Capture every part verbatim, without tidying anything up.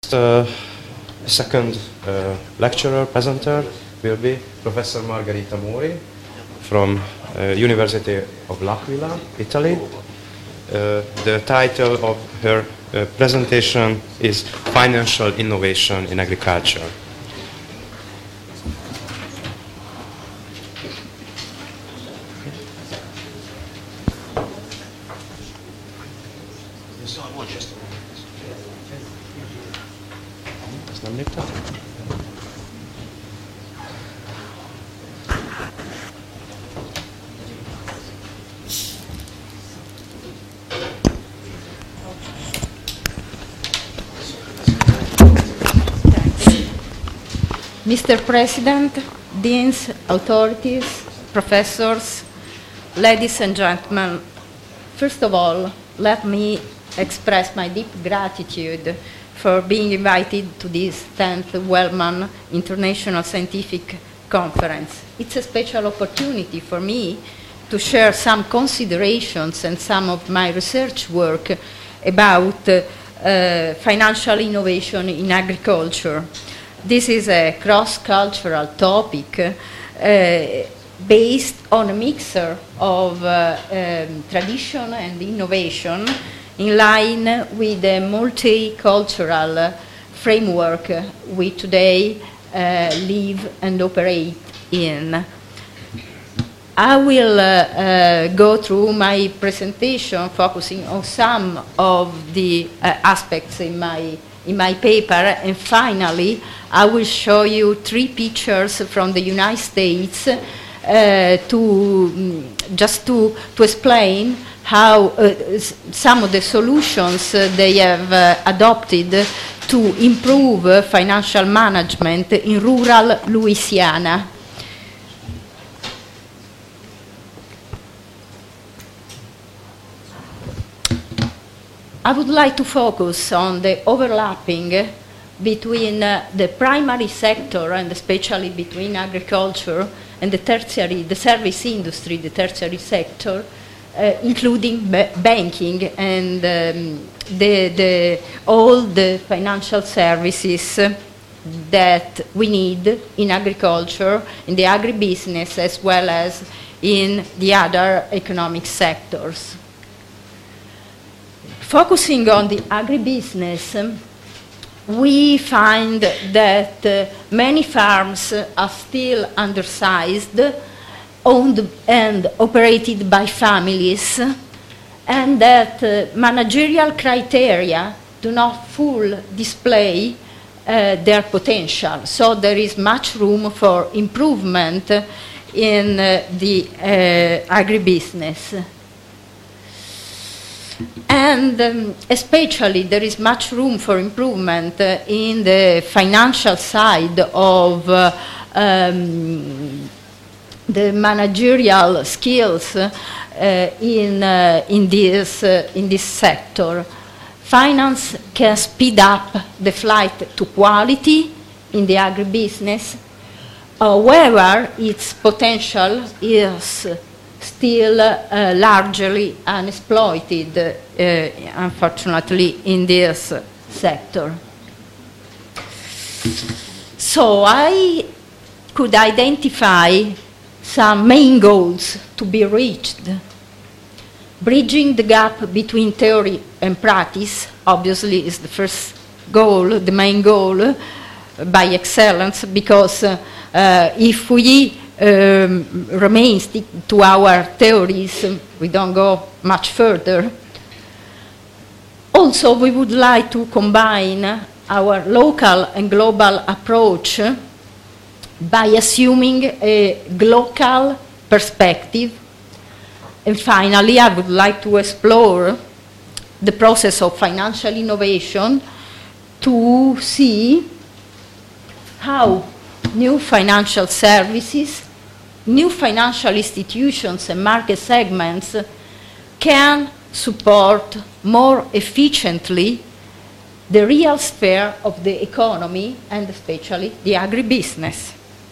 Uh, second uh, lecturer, presenter will be Professor Margherita Mori from uh, University of L'Aquila, Italy. Uh, the title of her uh, presentation is Financial Innovation in Agriculture. Mister President, deans, authorities, professors, ladies and gentlemen, first of all, let me express my deep gratitude for being invited to this tenth Wellman International Scientific Conference. It's a special opportunity for me to share some considerations and some of my research work about uh, uh, financial innovation in agriculture. This is a cross-cultural topic uh, based on a mixture of uh, um, tradition and innovation in line with the multicultural framework we today uh, live and operate in. I will uh, uh, go through my presentation focusing on some of the uh, aspects in my in my paper, and finally I will show you three pictures from the United States uh, to um, just to, to explain how uh, some of the solutions uh, they have uh, adopted to improve uh, financial management in rural Louisiana. I would like to focus on the overlapping between uh, the primary sector and especially between agriculture and the tertiary, the service industry, the tertiary sector, uh, including ba banking and um, the, the, all the financial services that we need in agriculture, in the agribusiness, as well as in the other economic sectors. Focusing on the agribusiness, we find that uh, many farms are still undersized, owned and operated by families, and that uh, managerial criteria do not fully display uh, their potential. So there is much room for improvement in uh, the uh, agribusiness. And um, especially there is much room for improvement uh, in the financial side of uh, um, the managerial skills uh, in, uh, in, this, uh, in this sector. Finance can speed up the flight to quality in the agribusiness. However, its potential is still uh, largely unexploited, uh, unfortunately, in this sector. So I could identify some main goals to be reached. Bridging the gap between theory and practice, obviously, is the first goal, the main goal, uh, by excellence, because uh, uh, if we Um, remain stick to our theories, we don't go much further. Also, we would like to combine our local and global approach by assuming a local perspective. And finally, I would like to explore the process of financial innovation to see how new financial services, new financial institutions and market segments can support more efficiently the real sphere of the economy and especially the agribusiness.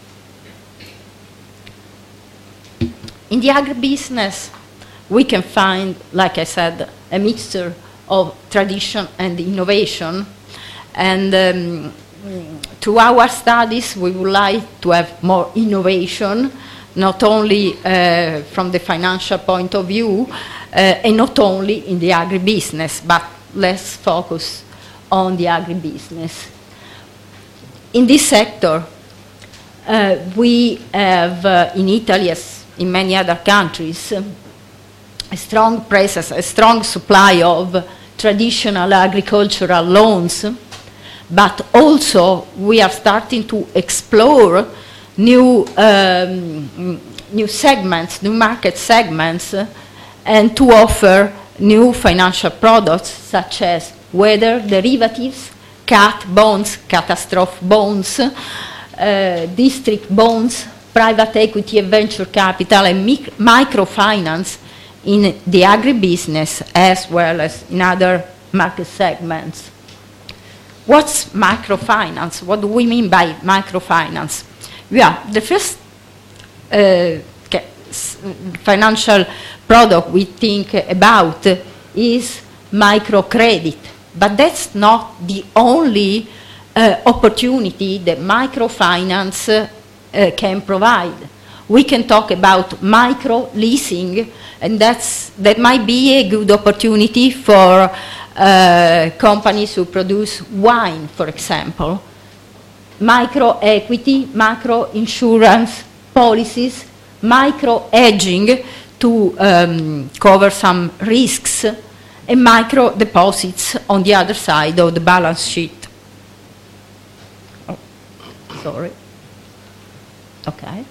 In the agribusiness, we can find, like I said, a mixture of tradition and innovation. Uh, And um, through our studies, we would like to have more innovation, not only uh, from the financial point of view, uh, and not only in the agribusiness, but less focus on the agribusiness. In this sector, uh, we have uh, in Italy, as in many other countries, uh, a strong presence, a strong supply of traditional agricultural loans, but also we are starting to explore new, um, new segments, new market segments, uh, and to offer new financial products such as weather derivatives, cat bonds, catastrophe bonds, uh, district bonds, private equity and venture capital, and mic microfinance in the agribusiness as well as in other market segments. What's microfinance? What do we mean by microfinance? Yeah, the first uh, financial product we think about is microcredit, but that's not the only uh, opportunity that microfinance uh, can provide. We can talk about micro leasing, and that's, that might be a good opportunity for uh, companies who produce wine, for example. Micro equity, macro insurance policies, micro hedging to um, cover some risks, and micro deposits on the other side of the balance sheet. Oh, sorry. Okay.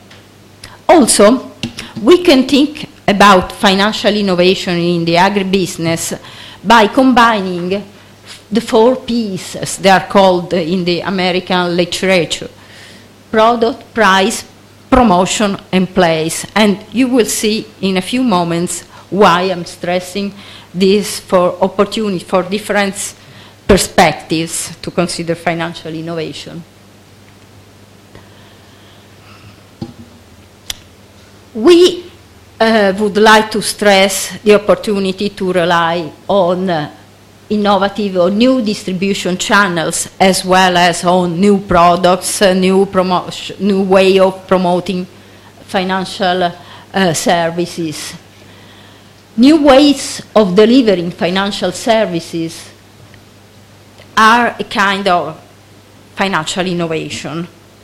Also, we can think about financial innovation in the agribusiness by combining the four P's, as they are called in the American literature: product, price, promotion, and place. And you will see in a few moments why I'm stressing this for opportunity, for different perspectives to consider financial innovation. We uh, would like to stress the opportunity to rely on uh, innovative or new distribution channels, as well as on new products, uh, new, promotion, new way of promoting financial uh, services. New ways of delivering financial services are a kind of financial innovation.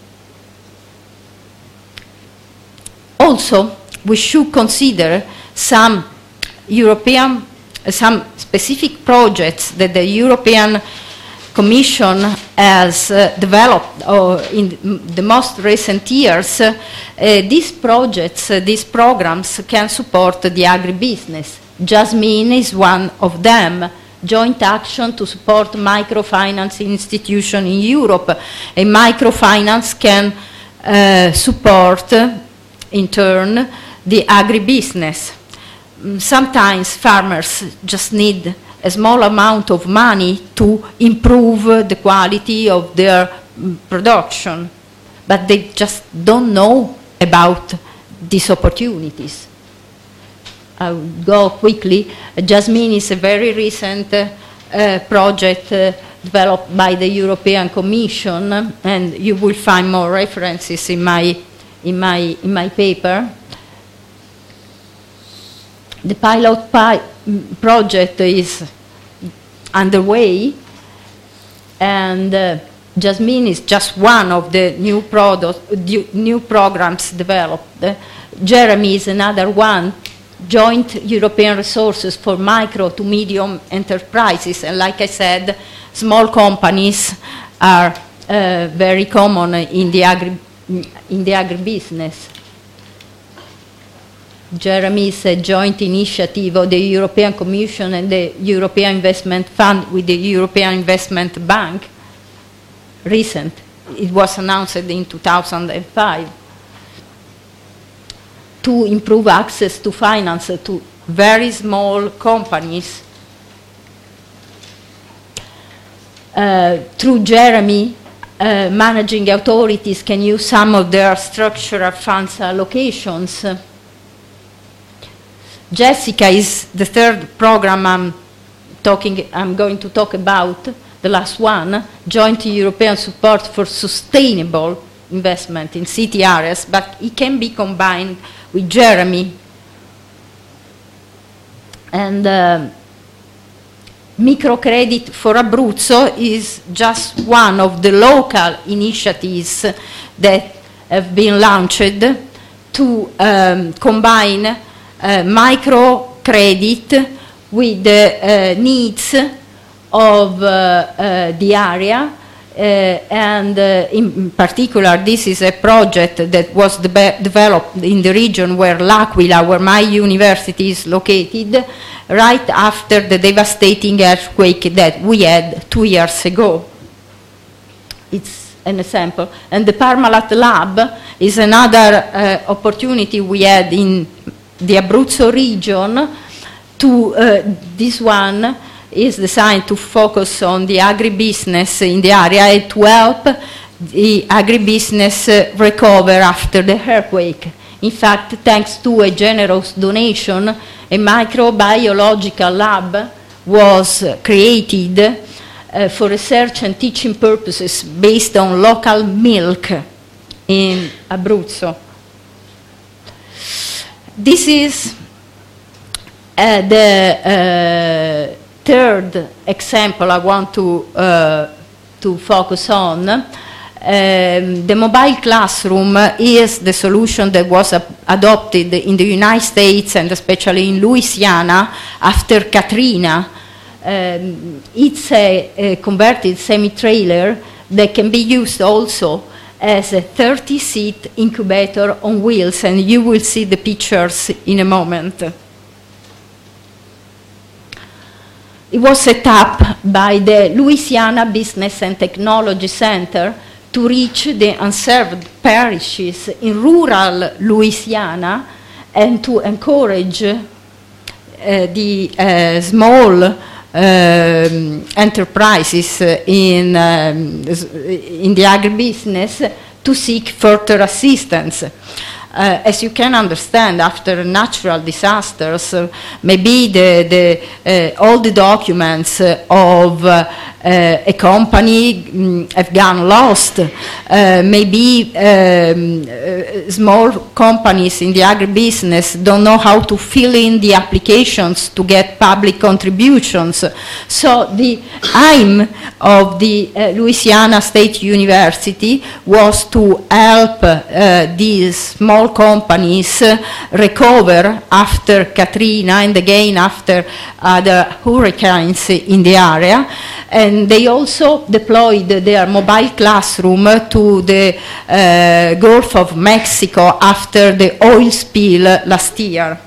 Also, we should consider some European, uh, some specific projects that the European Commission has uh, developed uh, in the most recent years. Uh, these projects, uh, these programs can support the agribusiness. Jasmine is one of them. Joint action to support microfinance institutions in Europe. And microfinance can uh, support, uh, in turn, the agribusiness. Sometimes farmers just need a small amount of money to improve the quality of their production, but they just don't know about these opportunities. I'll go quickly. Jasmine is a very recent uh, uh, project uh, developed by the European Commission, and you will find more references in my, in my, in my paper. The pilot pi project is underway, and uh, Jasmine is just one of the new products, new programs developed. Uh, Jeremy is another one, joint European resources for micro to medium enterprises, and like I said, small companies are uh, very common in the agri in the agribusiness. Jeremy is a joint initiative of the European Commission and the European Investment Fund with the European Investment Bank. Recent. It was announced in two thousand five. To improve access to finance to very small companies. Uh, through Jeremy, uh, managing authorities can use some of their structural funds allocations. Jessica is the third program I'm, talking, I'm going to talk about, the last one, Joint European Support for Sustainable Investment in City Areas, but it can be combined with Jeremy. And uh, Microcredit for Abruzzo is just one of the local initiatives that have been launched to um, combine uh, microcredit with the uh, needs of uh, uh, the area, uh, and uh, in particular this is a project that was de developed in the region where L'Aquila, where my university is located, right after the devastating earthquake that we had two years ago. It's an example. And the Parmalat Lab is another uh, opportunity we had in the Abruzzo region. To, uh, this one is designed to focus on the agribusiness in the area and to help the agribusiness uh, recover after the earthquake. In fact, thanks to a generous donation, a microbiological lab was uh, created uh, for research and teaching purposes based on local milk in Abruzzo. This is Uh, the uh, third example I want to, uh, to focus on. Um, the mobile classroom is the solution that was uh, adopted in the United States and especially in Louisiana after Katrina. Um, it's a, a converted semi-trailer that can be used also as a thirty seat incubator on wheels, and you will see the pictures in a moment. It was set up by the Louisiana Business and Technology Center to reach the unserved parishes in rural Louisiana and to encourage uh, the uh, small um, enterprises in, um, in the agribusiness to seek further assistance. Uh, as you can understand, after natural disasters, uh, maybe the, the, uh, all the documents uh, of uh, uh, a company um, have gone lost. Uh, maybe um, uh, small companies in the agribusiness don't know how to fill in the applications to get public contributions. So the aim of the uh, Louisiana State University was to help uh, these small companies uh, recover after Katrina and again after other hurricanes in the area. And they also deployed their mobile classroom to the uh, Gulf of Mexico after the oil spill last year.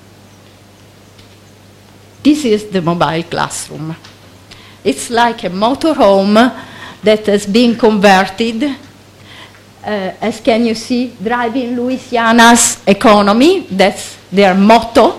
This is the mobile classroom. It's like a motorhome that has been converted, uh, as can you see, driving Louisiana's economy. That's their motto.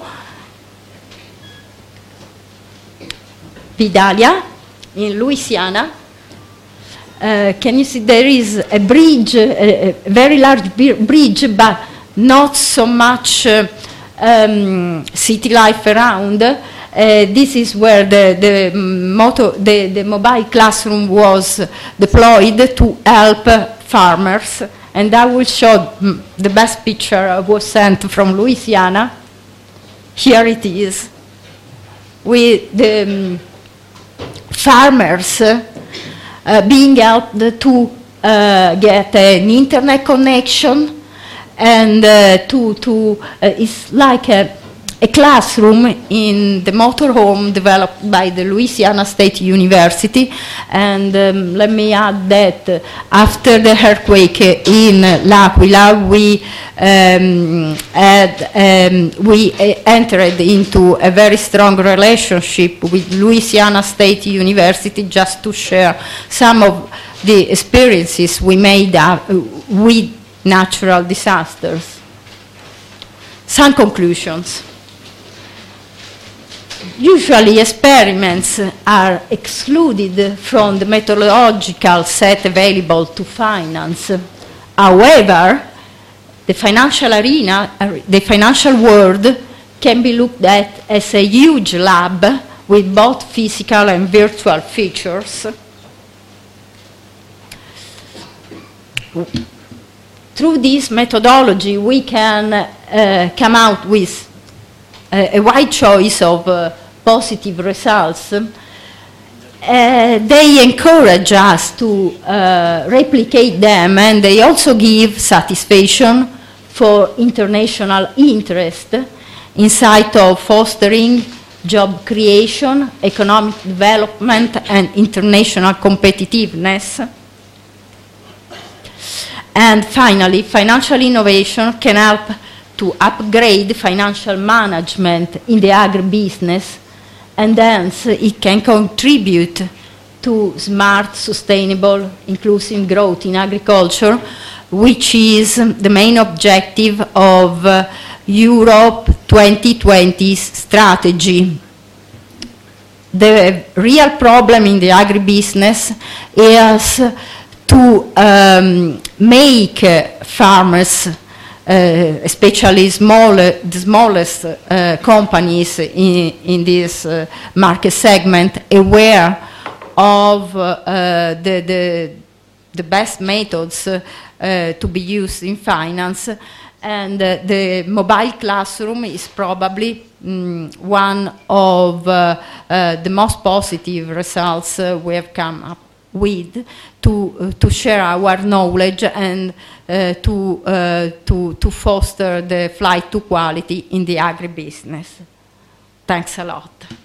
Vidalia in Louisiana. Uh, can you see there is a bridge, a, a very large bridge, but not so much uh, um, city life around. Uh, this is where the, the, moto, the, the mobile classroom was deployed to help farmers. And I will show the best picture was sent from Louisiana. Here it is, with the um, farmers uh, being helped to uh, get an internet connection, and uh, to, to uh, it's like a a classroom in the motorhome developed by the Louisiana State University. And um, let me add that uh, after the earthquake in L'Aquila, we um, had, um, we uh, entered into a very strong relationship with Louisiana State University just to share some of the experiences we made uh, with natural disasters. Some conclusions. Usually experiments are excluded from the methodological set available to finance. However, the financial arena, the financial world can be looked at as a huge lab with both physical and virtual features. through this methodology, we can uh, come out with a, a wide choice of uh, positive results. Uh, they encourage us to uh, replicate them, and they also give satisfaction for international interest in sight of fostering job creation, economic development, and international competitiveness. And finally, financial innovation can help to upgrade financial management in the agribusiness, and hence it can contribute to smart, sustainable, inclusive growth in agriculture, which is the main objective of uh, Europe twenty twenty's strategy. The real problem in the agribusiness is to um, make uh, farmers, uh, especially small, the smallest uh, companies in, in this uh, market segment, aware of uh, the, the, the best methods uh, uh, to be used in finance. And uh, the mobile classroom is probably um, one of uh, uh, the most positive results uh, we have come up with to, uh, to share our knowledge and uh, to, uh, to, to foster the flight to quality in the agribusiness. Thanks a lot.